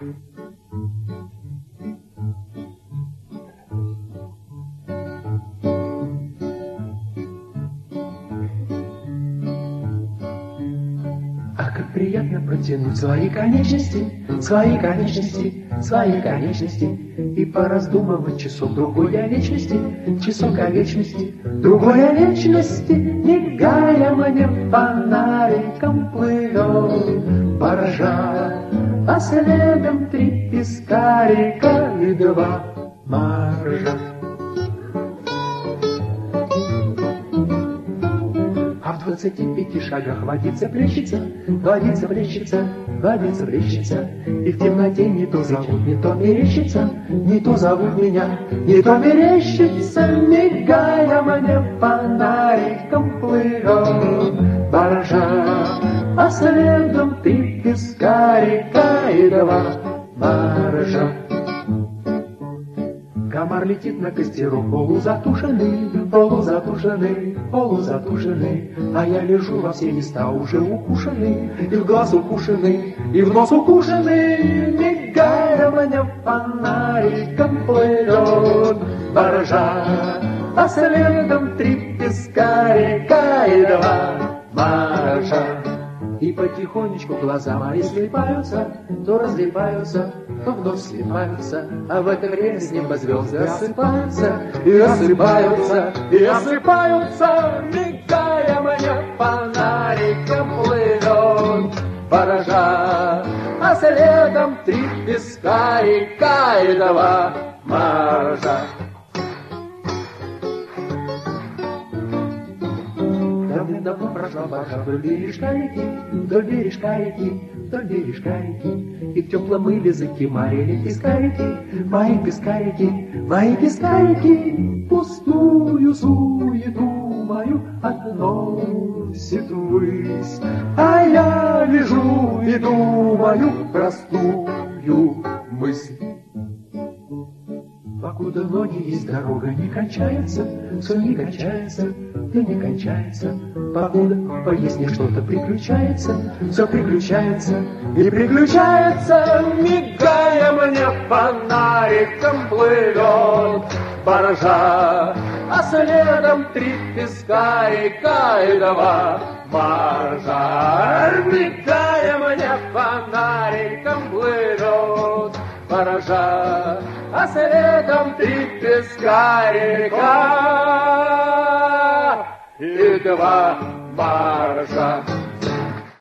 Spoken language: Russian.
Приятно протянуть свои конечности, свои конечности, свои конечности, и пораздумывать часок-другой о вечности, часок о вечности, другой о вечности, мигая мне фонариком плывет баржа, а следом 3 пескарика и 2 моржа. В 25 шагах водится, плещется, водится, плещется, водится, плещется, и в темноте не то зовут, не то мерещится, не то зовут меня, не то мерещится, мигая мне фонариком плывет баржа, а следом 3 пескарика и 2 моржа. Комар летит на костерок, полузатушенный, полузатушенный, полузатушенный, а я лежу во все места уже укушенный, и в глаз укушенный, и в нос укушенный, мигая мне фонариком плывет баржа, а следом 3 пескарика и 2 моржа. И потихонечку глаза мои слипаются, то разлипаются, то вновь слипаются, а в это время с неба звезды осыпаются, и осыпаются, и осыпаются, мигая мне фонариком плывет баржа, а следом 3 пескарика и 2 моржа. Давно прошла баржа вдоль бережка реки, вдоль бережка реки, вдоль бережка реки, и в теплом мыле закимарили пескарики, мои пескарики, мои пескарики, пустую суету мою относит ввысь, а я лежу и думаю простую мысль. Покуда ноги есть, дорога не кончается, все не кончается, и не кончается. Покуда поесть не что-то приключается, все приключается и приключается, мигая мне фонариком плывет баржа, а следом 3 пескарика и 2 моржа, мигая мне фонариком плывет баржа, а следом 3 пескарика и 2 моржа.